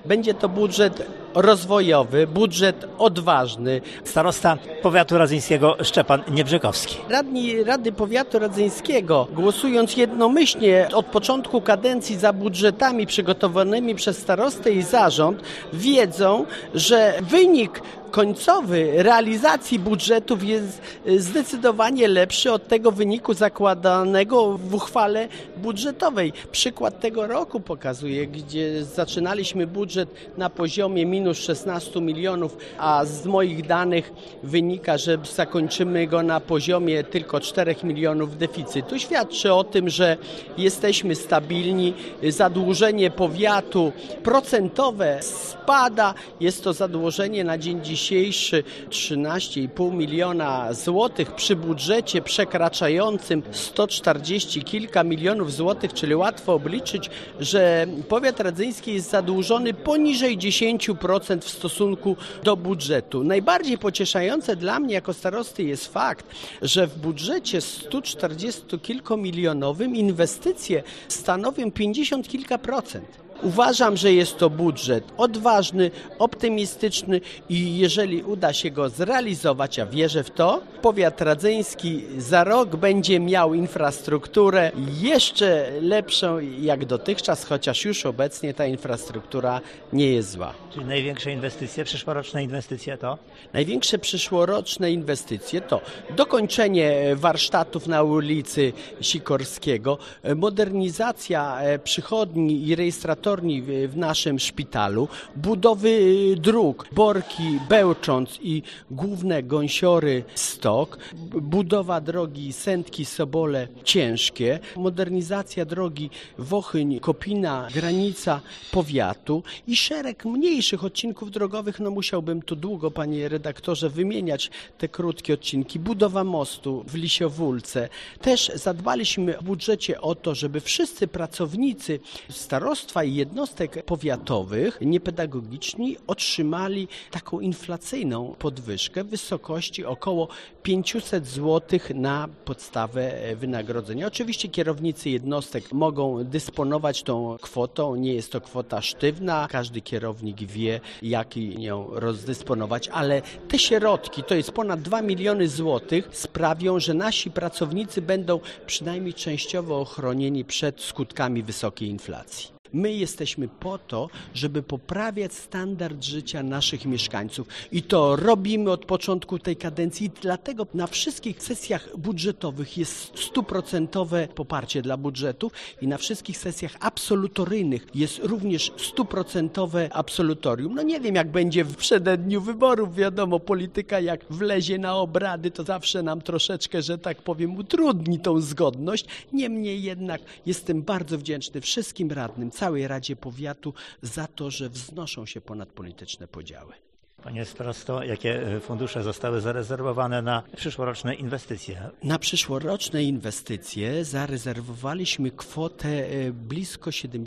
Będzie to budżet rozwojowy, budżet odważny. Starosta powiatu radzyńskiego Szczepan Niebrzegowski. Radni Rady Powiatu Radzyńskiego, głosując jednomyślnie od początku kadencji za budżetami przygotowanymi przez starostę i zarząd, wiedzą, że wynik końcowy realizacji budżetów jest zdecydowanie lepszy od tego wyniku zakładanego w uchwale budżetowej. Przykład tego roku pokazuje, gdzie zaczynaliśmy budżet na poziomie minus 16 milionów, a z moich danych wynika, że zakończymy go na poziomie tylko 4 milionów deficytu. Świadczy o tym, że jesteśmy stabilni. Zadłużenie powiatu procentowe spada. Jest to zadłużenie na dzień dzisiejszy 13,5 miliona złotych przy budżecie przekraczającym 140 kilka milionów złotych, czyli łatwo obliczyć, że powiat radzyński jest zadłużony poniżej 10% w stosunku do budżetu. Najbardziej pocieszające dla mnie jako starosty jest fakt, że w budżecie 140 kilkomilionowym inwestycje stanowią 50 kilka procent. Uważam, że jest to budżet odważny, optymistyczny i jeżeli uda się go zrealizować, a wierzę w to, powiat radzyński za rok będzie miał infrastrukturę jeszcze lepszą jak dotychczas, chociaż już obecnie ta infrastruktura nie jest zła. Czyli największe inwestycje, przyszłoroczne inwestycje to? Największe przyszłoroczne inwestycje to dokończenie warsztatów na ulicy Sikorskiego, modernizacja przychodni i rejestratorni w naszym szpitalu, budowy dróg Borki, Bełcząc i główne Gąsiory Stok, budowa drogi Sętki Sobole Ciężkie, modernizacja drogi Wochyń Kopina, granica powiatu i szereg mniejszych odcinków drogowych. No musiałbym tu długo, panie redaktorze, wymieniać te krótkie odcinki. Budowa mostu w Lisiowólce. Też zadbaliśmy w budżecie o to, żeby wszyscy pracownicy starostwa i jednostek powiatowych, niepedagogiczni, otrzymali taką inflacyjną podwyżkę w wysokości około 500 zł na podstawę wynagrodzenia. Oczywiście kierownicy jednostek mogą dysponować tą kwotą, nie jest to kwota sztywna, każdy kierownik wie, jak ją rozdysponować, ale te środki, to jest ponad 2 miliony złotych, sprawią, że nasi pracownicy będą przynajmniej częściowo ochronieni przed skutkami wysokiej inflacji. My jesteśmy po to, żeby poprawiać standard życia naszych mieszkańców i to robimy od początku tej kadencji. Dlatego na wszystkich sesjach budżetowych jest 100% poparcie dla budżetów i na wszystkich sesjach absolutoryjnych jest również 100% absolutorium. No nie wiem, jak będzie w przededniu wyborów, wiadomo, polityka jak wlezie na obrady, to zawsze nam troszeczkę, że tak powiem, utrudni tą zgodność. Niemniej jednak jestem bardzo wdzięczny wszystkim radnym, całej Radzie Powiatu za to, że wznoszą się ponad polityczne podziały. Panie starosto, jakie fundusze zostały zarezerwowane na przyszłoroczne inwestycje? Na przyszłoroczne inwestycje zarezerwowaliśmy kwotę blisko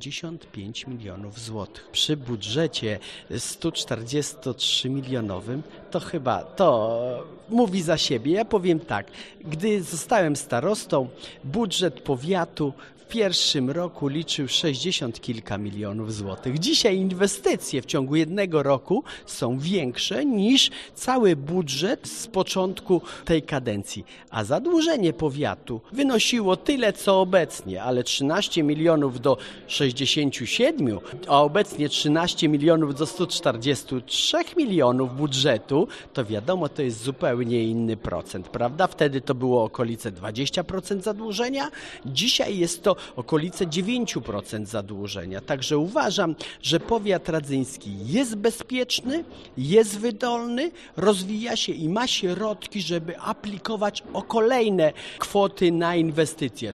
75 milionów złotych. Przy budżecie 143 milionowym to chyba to mówi za siebie. Ja powiem tak, gdy zostałem starostą, budżet powiatu w pierwszym roku liczył 60 kilka milionów złotych. Dzisiaj inwestycje w ciągu jednego roku są większe niż cały budżet z początku tej kadencji. A zadłużenie powiatu wynosiło tyle, co obecnie, ale 13 milionów do 67, a obecnie 13 milionów do 143 milionów budżetu, to wiadomo, to jest zupełnie inny procent, prawda? Wtedy to było okolice 20% zadłużenia, dzisiaj jest to okolice 9% zadłużenia. Także uważam, że powiat radzyński jest bezpieczny, jest wydolny, rozwija się i ma środki, żeby aplikować o kolejne kwoty na inwestycje.